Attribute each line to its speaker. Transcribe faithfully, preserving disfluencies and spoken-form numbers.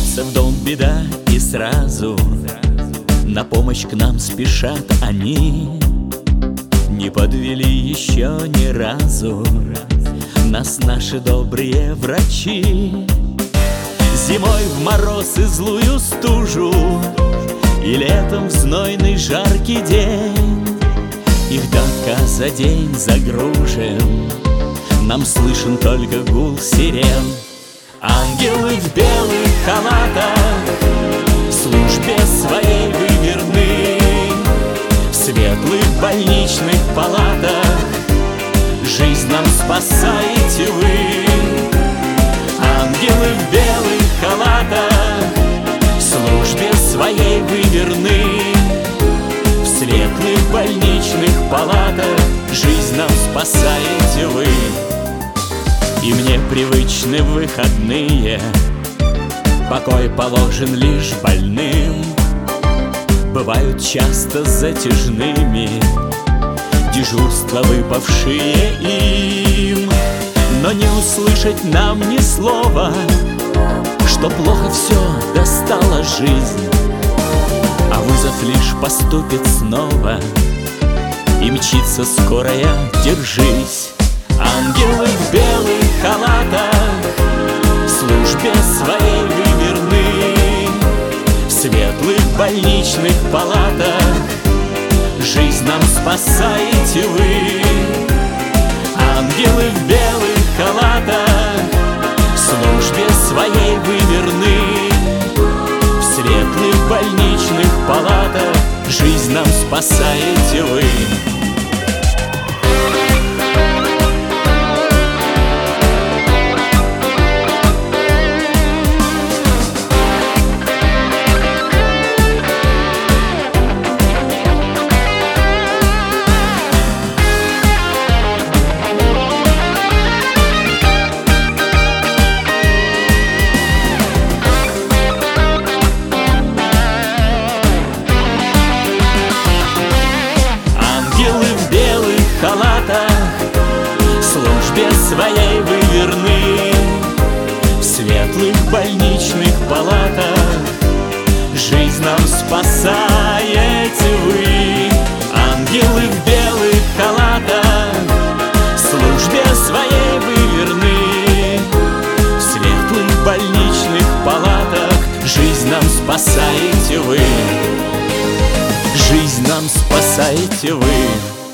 Speaker 1: Стучится в дом беда, и сразу на помощь к нам спешат они. Не подвели еще ни разу нас наши добрые врачи. Зимой в мороз и злую стужу, и летом в знойный жаркий день их дока за день загружен, нам слышен только гул сирен. Ангелы в белых халатах в службе своей вы верны. В светлых больничных палатах жизнь нам спасаете вы. Ангелы в белых халатах в службе своей вы верны. В светлых больничных палатах жизнь нам спасаете вы. И мне привычны выходные, покой положен лишь больным. Бывают часто затяжными дежурства, выпавшие им. Но не услышать нам ни слова, что плохо все достала жизнь. А вызов лишь поступит снова, и мчится скорая, держись. Ангелы в белых халатах в службе своей вы верны. В светлых больничных палатах жизнь нам спасаете вы. Ангелы в белых халатах в службе своей вы верны. В светлых больничных палатах жизнь нам спасаете вы. В службе своей вы верны. В светлых больничных палатах жизнь нам спасаете вы. Ангелы в белых халатах в службе своей вы верны. В светлых больничных палатах жизнь нам спасаете вы. Жизнь нам спасаете вы.